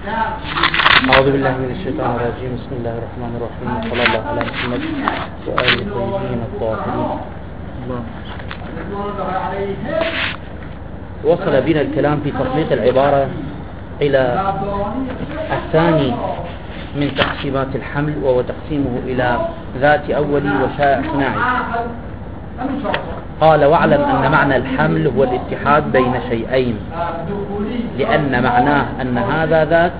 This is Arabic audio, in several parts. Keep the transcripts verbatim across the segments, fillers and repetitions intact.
أعوذ بالله من الشيطان الرجيم. بسم الله الرحمن الرحيم. صلى الله على محمد وآله الطيبين الطاهرين. وصل بنا الكلام في تطبيق العبارة إلى الثاني من تقسيمات الحمل، وهو تقسيمه إلى ذات أولي وشائع صناعي. قال: واعلم أن معنى الحمل هو الاتحاد بين شيئين، لأن معناه أن هذا ذاك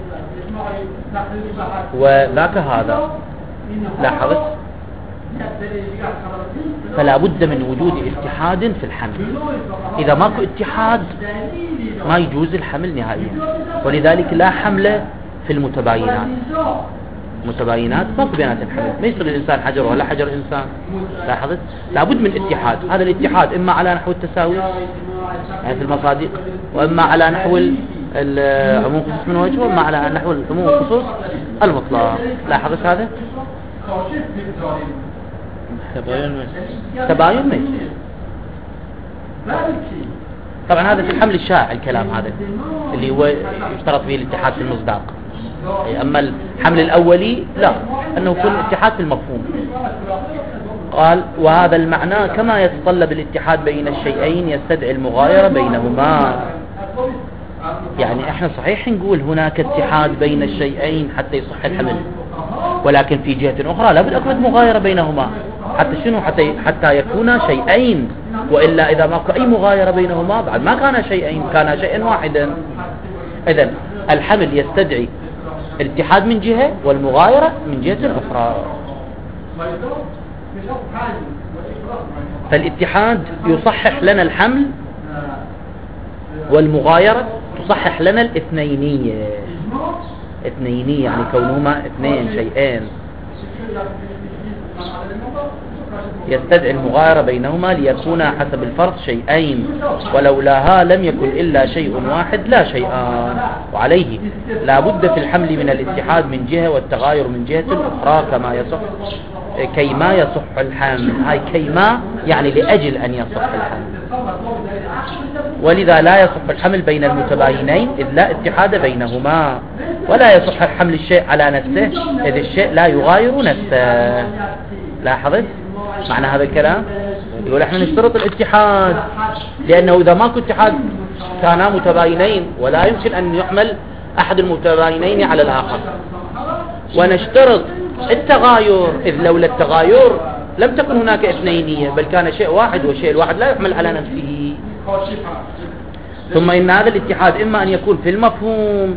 وذاك هذا. لاحظت؟ فلا بد من وجود اتحاد في الحمل. إذا ماكو اتحاد ما يجوز الحمل نهائيا، ولذلك لا حمل في المتباينات. متباينات ماكو بينات الحمل، ما يصير الإنسان حجر ولا حجر إنسان. لاحظت؟ لابد من اتحاد. هذا الاتحاد إما على نحو التساوي يعني في المصادق، وإما على نحو العموم خصوص من وجه، وإما على نحو العموم خصوص المطلق. لاحظت هذا؟ تباين ما تباين ما طبعا هذا في الحمل الشائع الكلام هذا اللي هو يشترط فيه الاتحاد في المصداق. أما الحمل الأولي لا، أنه يكون اتحاد في المفهوم. قال: وهذا المعنى كما يتطلب الاتحاد بين الشيئين يستدعي المغايرة بينهما. يعني احنا صحيح نقول هناك اتحاد بين الشيئين حتى يصح الحمل، ولكن في جهة أخرى لابد أكون مغايرة بينهما حتى شنو؟ حتى حتى يكونا شيئين، وإلا إذا ما أي مغايرة بينهما بعد ما كان شيئين، كان شيئا واحدا. إذن الحمل يستدعي الاتحاد من جهة والمغايرة من جهة أخرى. فالاتحاد يصحح لنا الحمل، والمغايرة تصحح لنا الاثنينية. اثنينية يعني كونهما اثنين شيئين، يستدعي المغايرة بينهما ليكونا حسب الفرض شيئين، ولولاها لم يكن إلا شيء واحد لا شيئان. وعليه لا بد في الحمل من الاتحاد من جهة والتغاير من جهة أخرى كما يصح كيما يصح الحمل. هاي كيما يعني لأجل أن يصح الحمل، ولذا لا يصح الحمل بين المتباينين إذ لا اتحاد بينهما، ولا يصح الحمل الشيء على نفسه إذ الشيء لا يغاير نفسه. لاحظت معنى هذا الكلام؟ يقول احنا نشترط الاتحاد، لأنه إذا ماكو اتحاد كانا متباينين ولا يمكن أن يحمل أحد المتباينين على الآخر. ونشترط التغاير إذ لولا التغاير لم تكن هناك اثنينية، بل كان شيء واحد، والشيء الواحد لا يحمل على نفسه. ثم إن هذا الاتحاد إما أن يكون في المفهوم،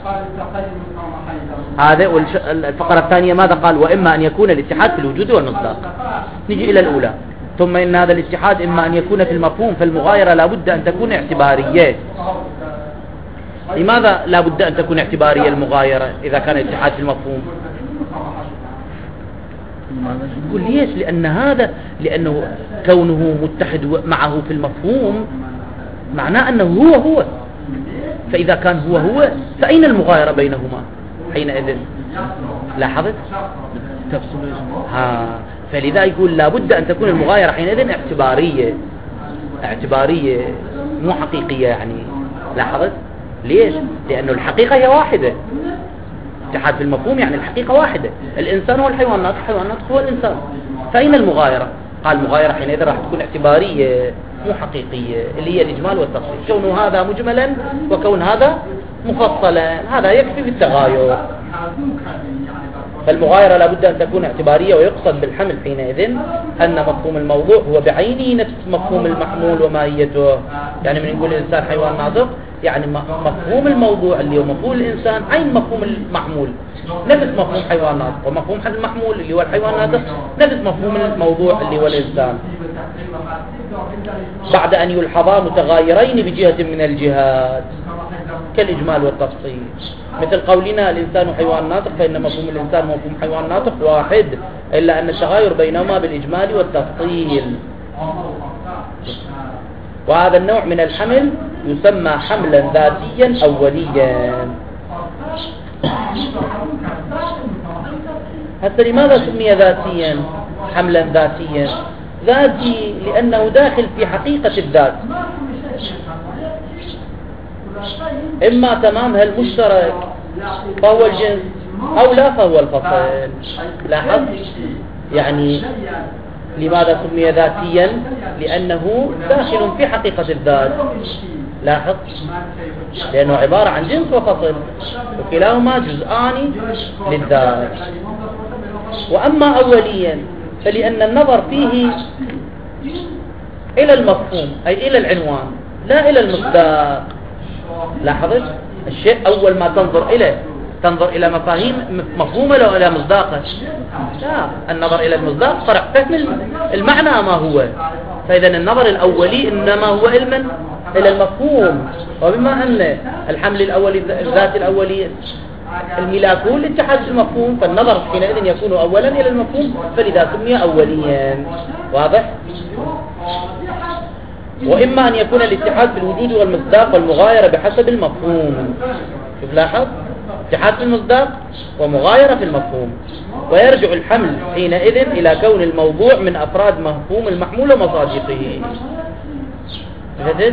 هذا الفقرة الثانية ماذا قال؟ وإما أن يكون الاتحاد في الوجود والمصداق. نجي إلى الأولى. ثم إن هذا الاتحاد إما أن يكون في المفهوم، فالمغايرة لا بد أن تكون اعتبارية. لماذا لا بد أن تكون اعتبارية المغايرة إذا كان الاتحاد في المفهوم؟ يقول ليش؟ لأن هذا لأنه كونه متحد معه في المفهوم معناه أنه هو هو، فإذا كان هو هو فأين المغايرة بينهما حينئذ؟ لاحظت؟ ها فلذا يقول لا بد أن تكون المغايرة حينئذ اعتبارية، اعتبارية مو حقيقية يعني. لاحظت؟ ليش؟ لأنه الحقيقة هي واحدة. اتحاد في المفهوم يعني الحقيقة واحدة، الإنسان هو الحيوانات، الحيوانات هو الإنسان. فأين المغايرة؟ قال المغايرة حينئذ راح تكون اعتبارية مو حقيقية، اللي هي الإجمال والتفصيل. كون هذا مجملا وكون هذا مفصلا هذا يكفي في التغاير. فالمغايرة لابد أن تكون اعتبارية، ويقصد بالحمل حينئذ أن مفهوم الموضوع هو بعينه نفس مفهوم المحمول وماهيته. يعني من نقول الإنسان حيوان ناطق يعني مفهوم الموضوع اللي هو مفهوم الإنسان عين مفهوم المحمول، نفس مفهوم حيوان ناطق، ومفهوم المحمول اللي هو الحيوان ناطق نفس مفهوم الموضوع اللي هو الإنسان، بعد أن يلحظا متغايرين بجهة من الجهات كالإجمال والتفصيل. مثل قولنا الإنسان حيوان ناطق، فإن مفهوم الإنسان ومفهوم حيوان ناطق واحد، إلا أن التغاير بينهما بالإجمال والتفصيل. وهذا النوع من الحمل يسمى حملا ذاتيا أوليا. هذا لماذا سمي ذاتيا؟ حملا ذاتيا ذاتي لأنه داخل في حقيقة الذات، إما تمامها المشترك فهو الجنس، أو لا فهو الفصل. لاحظ يعني لماذا سمي ذاتيا؟ لأنه داخل في حقيقة الذات. لاحظ لأنه عبارة عن جنس وفصل، وكلاهما جزءان للذات. وأما أوليا فلأن النظر فيه إلى المفهوم أي إلى العنوان لا إلى المصداق. لاحظت الشيء أول ما تنظر إليه تنظر إلى مفاهيم مفهومة لو إلى مصداقه؟ لا، النظر إلى المصداق صرح فهم المعنى ما هو. فإذا النظر الأولي إنما هو علما إلى المفهوم. وبما أن الحمل الأولي الذات الأولي الملاكون لاتحاد المفهوم، فالنظر حينئذ يكون أولا إلى المفهوم، فلذا سمي أوليا. واضح؟ وإما أن يكون الاتحاد في الوجود والمصداق والمغايرة بحسب المفهوم. شوف لاحظ، اتحاد في المصداق ومغايرة في المفهوم. ويرجع الحمل حينئذ إلى كون الموضوع من أفراد مفهوم المحمول ومصادقه. فهمت؟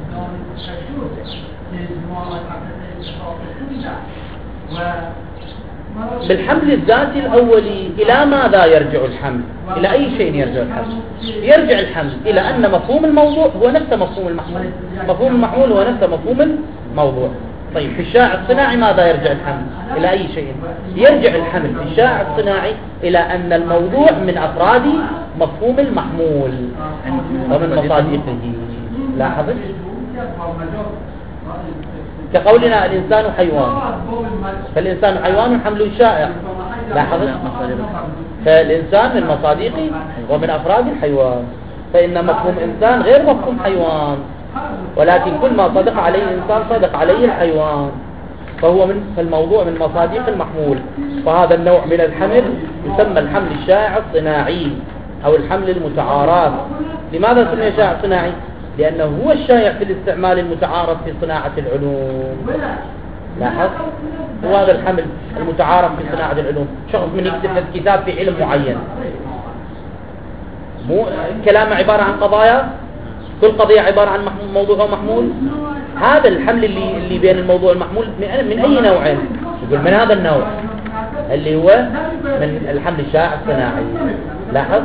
بالحمل الذاتي الأولي إلى ماذا يرجع الحمل؟ إلى أي شيء يرجع الحمل؟ يرجع الحمل إلى أن مفهوم الموضوع هو نفس مفهوم المحمول. مفهوم المحمول هو نفس مفهوم الموضوع. طيب في الشائع الصناعي ماذا يرجع الحمل؟ إلى أي شيء؟ يرجع الحمل في الشائع الصناعي إلى أن الموضوع من أفراد مفهوم المحمول ومن مصادقه. لاحظت؟ كقولنا الإنسان حيوان، فالإنسان حيوان حمل شائع. لاحظت؟ فالإنسان من مصادقه ومن أفراد الحيوان، فإن مفهوم إنسان غير مفهوم حيوان، ولكن كل ما صدق عليه الإنسان صدق عليه الحيوان، فهو من فالموضوع من مصادق المحمول. فهذا النوع من الحمل يسمى الحمل الشائع الصناعي أو الحمل المتعارف. لماذا سمي شائع صناعي؟ لأنه هو الشائع في الاستعمال المتعارف في صناعة العلوم. لاحظ، هو هذا الحمل المتعارف في صناعة العلوم. شخص من يكتب كتاب في علم معين، مو كلام عبارة عن قضايا، كل قضية عبارة عن موضوع محمول. هذا الحمل اللي اللي بين الموضوع المحمول من أي نوع؟ يقول من هذا النوع اللي هو من الحمل الشائع الصناعي. لاحظ،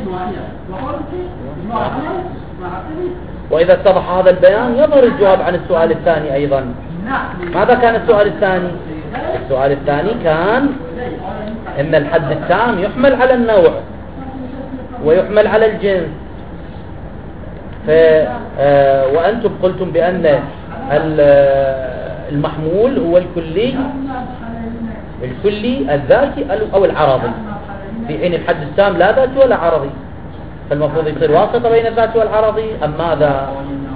وإذا اتضح هذا البيان يظهر الجواب عن السؤال الثاني أيضا. ماذا كان السؤال الثاني؟ السؤال الثاني كان إن الحد التام يحمل على النوع ويحمل على الجنس. ف وأنتم قلتم بأن المحمول هو الكلي الكلي الذاتي أو العرضي، في حين الحد التام لا ذاتي ولا عرضي، فالمفروض يصير واسطة بين الذاتي والعرضي. أم ماذا؟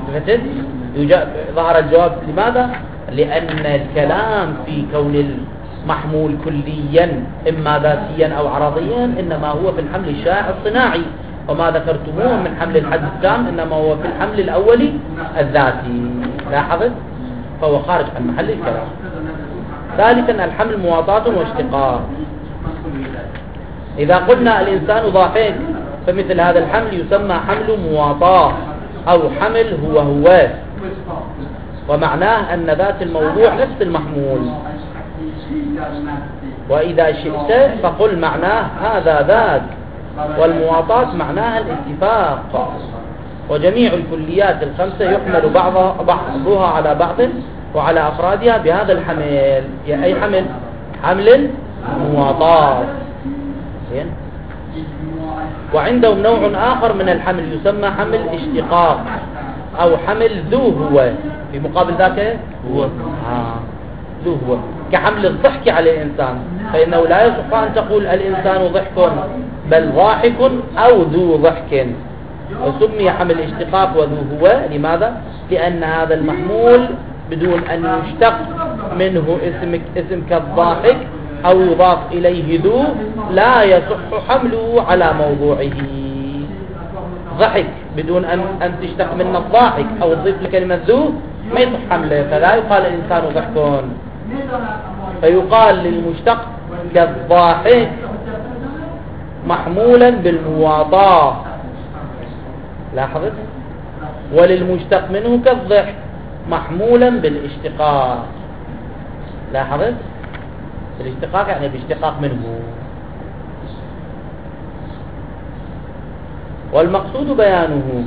ظهر الجواب. لماذا؟ لأن الكلام في كون المحمول كليا إما ذاتيا أو عرضيا إنما هو في الحمل الشائع الصناعي، وما ذكرتموه من حمل الحد التام إنما هو في الحمل الأولي الذاتي. لاحظت؟ فهو خارج عن محل الكلام. ثالثا الحمل مواطاة واشتقاق. إذا قلنا الإنسان ضاحك فمثل هذا الحمل يسمى حمل مواطاة أو حمل هو هو، ومعناه أن ذات الموضوع نفس المحمول. وإذا شئت فقل معناه هذا ذاك، والمواطاة معناها الاتفاق. وجميع الكليات الخمسة يحمل بعض بعضها على بعض وعلى أفرادها بهذا الحمل. يا أي حمل؟ حمل مواطاة. وعندهم نوع آخر من الحمل يسمى حمل اشتقاق أو حمل ذو هو، في مقابل ذاك هو آه. ذو هو كحمل الضحك على الإنسان، فإنه لا يصح أن تقول الإنسان ضحك، بل ضاحك أو ذو ضحك. وسمي حمل اشتقاق وذو هو لماذا؟ لأن هذا المحمول بدون أن يشتق منه اسم اسم كالضاحك أو يضاف إليه ذو لا يصح حمله على موضوعه. ضحك بدون أن أن تشتق من الضاحك أو تضيف لكلمة ذو ما يصح حمله، فلا يقال الإنسان ضحك، فيقال للمشتق كالضاحك محمولا بالمواطاة. لاحظت؟ وللمشتق منه كالضحك محمولا بالاشتقاق. لاحظت؟ الاشتقاق يعني باشتقاق منه. والمقصود بيانه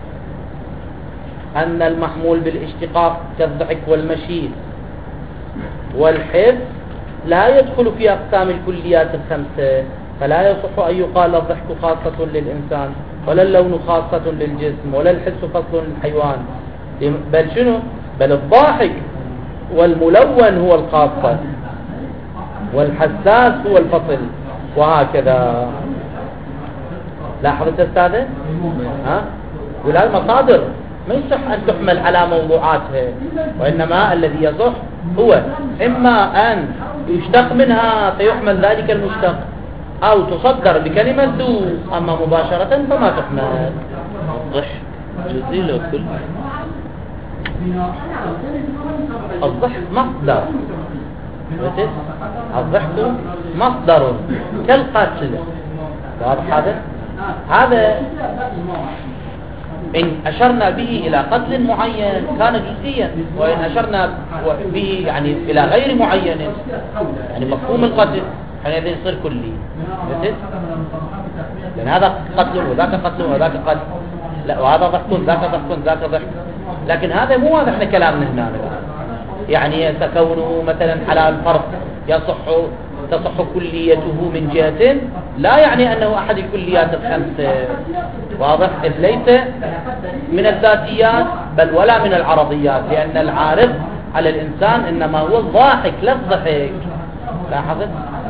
أن المحمول بالاشتقاق كالضحك والمشي والحفظ لا يدخل في أقسام الكليات الخمسة، فلا يصح أن يقال الضحك خاصة للإنسان، ولا اللون خاصة للجسم، ولا الحس فصل للحيوان، بل شنو؟ بل الضاحك والملون هو الخاصة، والحساس هو الفصل، وهكذا. لاحظت أستاذة؟ ها؟ ولا المصادر ما يصح أن تحمل على موضوعاتها، وإنما الذي يصح هو إما أن يشتق منها فيحمل ذلك المشتق، أو تصدر بكلمة ذو، أما مباشرة فما تحمل. الضحك جزيل كل الضحك مصدر، الضحك مصدر كالقتل، واضح هذا؟ هذا إن أشرنا به إلى قتل معين كان جزئيا، وإن أشرنا به يعني إلى غير معين يعني مفهوم القتل حينئذ يصير كلي، لأن هذا قتل وذاك قتل وذاك قتل، لا وهذا ضحك ذاك ضحك ذاك ضحك. لكن هذا مو هذا احنا كلامنا هنا، يعني تكونه مثلا حلال فرق يصح تصح كليته من جهة لا يعني أنه أحد الكليات الخمسة، واضح؟ إذ ليس من الذاتيات بل ولا من العرضيات، لأن العارض على الإنسان إنما هو الضاحك لا الضحك. لاحظت؟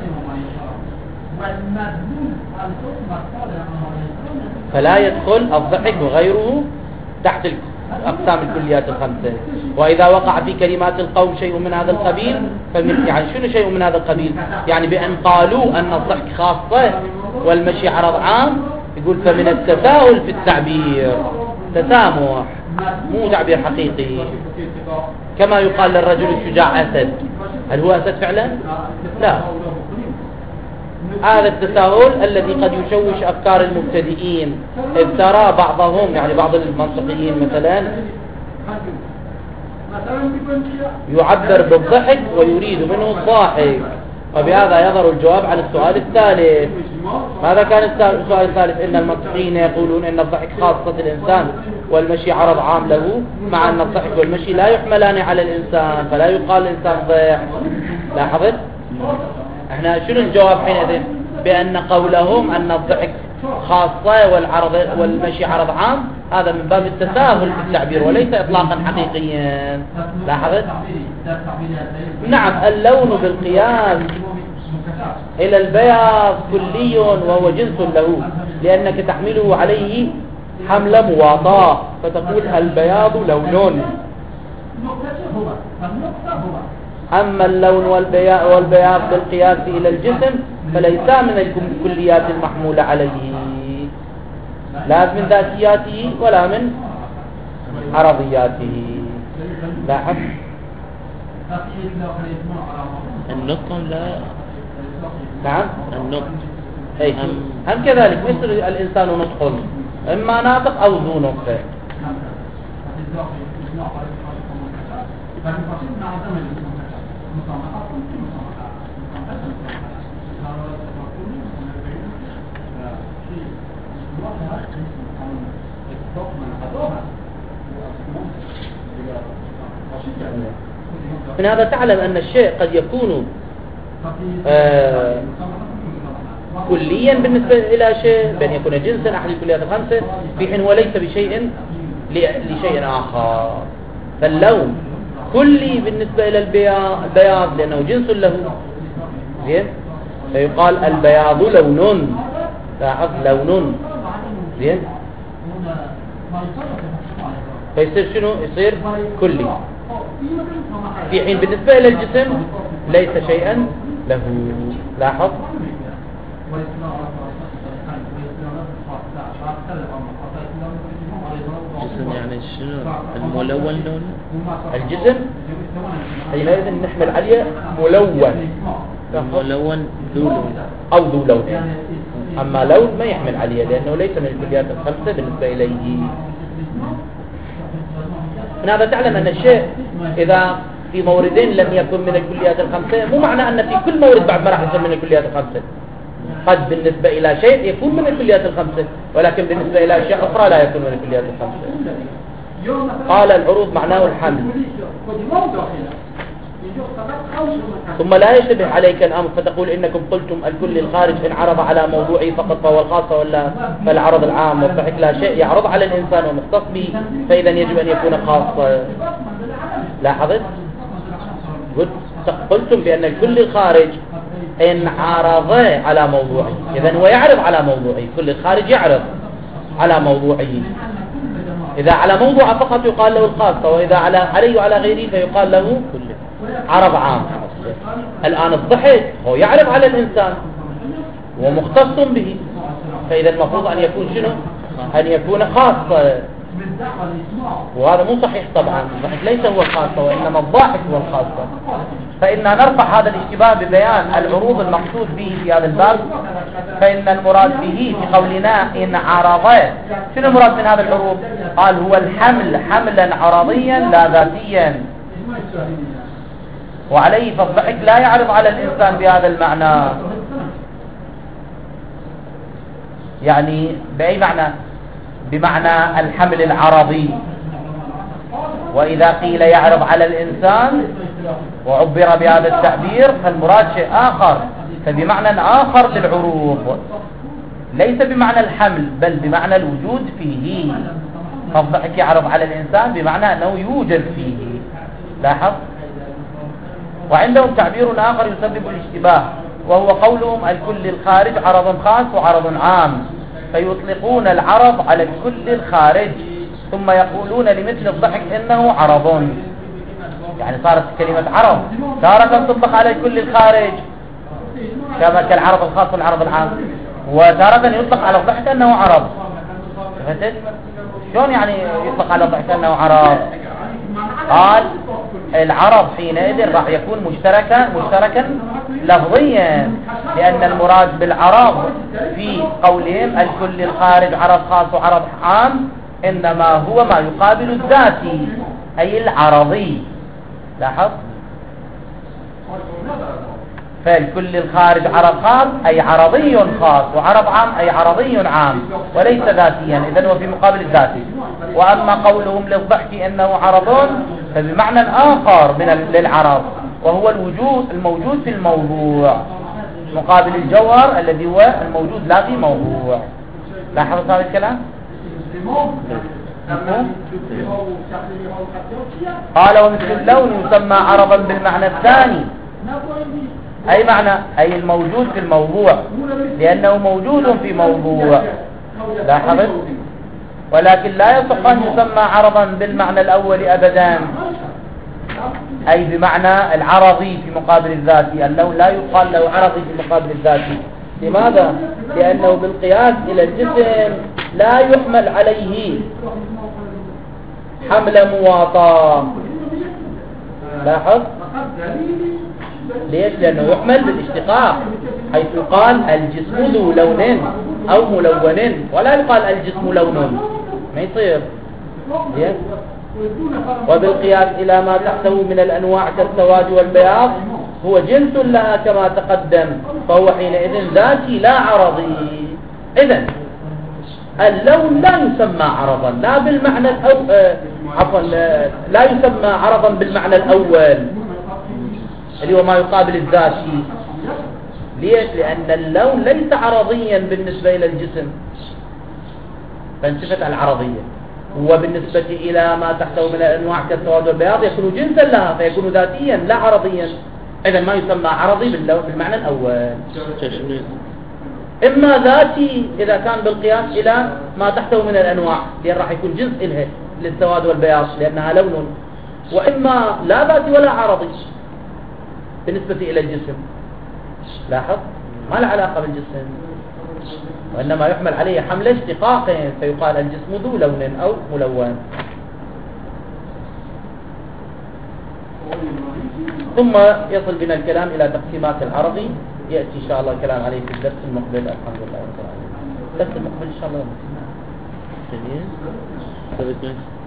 فلا يدخل الضحك وغيره تحت أقسام الكليات الخمسة. وإذا وقع في كلمات القوم شيء من هذا القبيل فمن يعني شنو شيء من هذا القبيل؟ يعني بأن قالوا أن الضحك خاصة والمشي عرض عام، يقول فمن التساهل في التعبير، تسامح مو تعبير حقيقي. كما يقال للرجل الشجاع أسد، هل هو أسد فعلا؟ لا. هذا التساهل الذي قد يشوش أفكار المبتدئين، إذ ترى بعضهم يعني بعض المنطقيين مثلا يعبر بالضحك ويريد منه الضاحك، وبهذا يظهر الجواب على السؤال الثالث. ماذا كان السؤال الثالث؟ إن المنطقيين يقولون إن الضحك خاصة الإنسان والمشي عرض عام له، مع أن الضحك والمشي لا يحملان على الإنسان، فلا يقال الإنسان ضحك. لاحظت؟ احنا شنو الجواب حينئذ؟ بأن قولهم أن الضحك خاصة والعرض والمشي عرض عام هذا من باب التساهل في التعبير وليس إطلاقا حقيقيا. لاحظت؟ نعم، اللون بالقياس إلى البياض كلي وهو جنس له، لأنك تحمله عليه حمل مواطاة فتقول البياض لون. أما اللون والبياض بالقياس إلى الجسم فليس من الكليات المحمولة عليه، لا من ذاتياته ولا من عرضياته. لاحظ؟ النطق لا نعم النطق أي هم, هم كذلك مثل الإنسان نطق، إما ناطق أو ذو نطق. من هذا تعلم أن الشيء قد يكون آه كليا بالنسبة إلى شيء، بأن يكون جنسا أحد الكليات الخمسة، في حين وليس بشيء لشيء آخر. فاللون كلي بالنسبة إلى البياض لأنه جنس له، زين، فيقال البياض لون. لاحظ لون، زين، فيصير شنو؟ يصير كلي، في حين بالنسبة إلى الجسم ليس شيئا له. لاحظ؟ الجسم يعني شنو؟ الملون لون الجسم حينئذ نحمل عليه ملون، ملون ذو لون أو ذو لون. أما لون ما يحمل عليه لأنه ليس من الكليات الخمسة بالنسبة إليه. من هذا تعلم أن الشيء إذا في موردين لم يكن من الكليات الخمسة، مو معنى أن في كل مورد بعد ما راح يصير من الكليات الخمسة. قد بالنسبة إلى شيء يكون من الكليات الخمسة، ولكن بالنسبة إلى أشياء أخرى لا يكون من الكليات الخمسة. قال العروض معناه الحمل. ثم لا يشتبه عليك الأمر فتقول إنكم قلتم الكل الخارج إن عرض على موضوعه فقط فهو الخاصة ولا فالعرض العام، وضحك لا شيء يعرض على الإنسان ومختص به فإذا يجب أن يكون خاصة. لاحظت؟ قلتم بأن الكل الخارج إن عرض على موضوعه، إذن هو يعرض على موضوعه، كل الخارج يعرض على موضوعه. إذا على موضوع فقط يقال له الخاصة، وإذا على عليه وعلى غيره فيقال له عرض عام. الآن الضحك هو يعرض على الإنسان ومختص به، فإذا المفروض أن يكون شنو؟ أن يكون خاصة، وهذا مو صحيح طبعا. الضحك ليس هو الخاصة وإنما الضاحك هو الخاصة. فإننا نرفع هذا الاشتباه ببيان العروض المقصود به في هذا الباب. فإن المراد به في قولنا إن عرض، شنو المراد من هذا العروض؟ قال هو الحمل حملا عرضيا لا ذاتيا، وعليه فالضحك لا يعرض على الإنسان بهذا المعنى. يعني بأي معنى؟ بمعنى الحمل العرضي. وإذا قيل يعرض على الإنسان وعبر بهذا التعبير فالمراد شيء آخر، فبمعنى آخر للعروض، ليس بمعنى الحمل بل بمعنى الوجود فيه. فالضحك يعرض على الإنسان بمعنى أنه يوجد فيه. لاحظ؟ وعندهم تعبير آخر يسبب الاشتباه، وهو قولهم الكل الخارج عرض خاص وعرض عام، فيطلقون العرض على الكل الخارج ثم يقولون لمثل الضحك إنه عرض. يعني صارت كلمة عرض تارة تطلق على الكل الخارج كما كالعرض الخاص والعرض العام، وتارة يطلق على الضحك أنه عرض. فهمت؟ شلون يعني يطلق على الضحك أنه عرض؟ قال العرض حينئذ راح يكون مشتركا مشتركا لفظيا، لأن المراد بالعرض في قولهم الكل الخارج عرض خاص وعرض عام إنما هو ما يقابل الذاتي أي العرضي. لاحظ؟ فالكل الخارج عرض خاص أي عرضي خاص، وعرض عام أي عرضي عام، وليس ذاتيا، إذن هو في مقابل الذاتي. وأما قولهم للضحك إنه عرض فبمعنى آخر من للعرض، وهو الوجود الموجود في الموضوع مقابل الجوهر الذي هو الموجود لا في موضوع. لاحظت هذا الكلام؟ قال ومثل اللون يسمى عرضا بالمعنى الثاني، أي معنى أي الموجود في الموضوع، لأنه موجود في موضوع. لاحظت؟ ولكن لا يصح أن يسمى عرضا بالمعنى الأول أبدا، أي بمعنى العرضي في مقابل الذاتي. اللون لا يقال له عرضي في مقابل الذاتي. لماذا؟ لأنه بالقياس إلى الجسم لا يحمل عليه حمل مواطاة. لاحظ؟ ليش؟ لأنه يحمل بالاشتقاق، حيث يقال الجسم ذو لون أو ملون، ولا يقال الجسم لون، ما يصير. وبالقياس إلى ما تحتوي من الأنواع كالسواد والبياض هو جنس لها كما تقدم، فهو حينئذ ذاتي لا عرضي. إذن اللون لا يسمى عرضا لا بالمعنى الأو... آه... عفوا لا يسمى عرضا بالمعنى الأول اللي هو ما يقابل الذاتي. ليش؟ لأن اللون ليس عرضيا بالنسبة إلى الجسم، فانتفت العرضية. وبالنسبة إلى ما تحتوي من الأنواع كالسواد والبياض يكون جنسا لها فيكون ذاتيا لا عرضيا. إذا ما يسمى عرضي بالمعنى الأول، إما ذاتي إذا كان بالقياس إلى ما تحتوي من الأنواع، لأن راح يكون جنس إلها للسواد والبياض لأنها لون، وإما لا ذاتي ولا عرضي بالنسبة إلى الجسم. لاحظ؟ ما له علاقة بالجسم، وإنما يحمل عليه حمل اشتقاق، فيقال الجسم ذو لون أو ملون. ثم يصل بنا الكلام إلى تقسيمات العرضي، يأتي إن شاء الله الكلام عليه في الدرس المقبل. الحمد لله رب العالمين. الدرس المقبل إن شاء الله.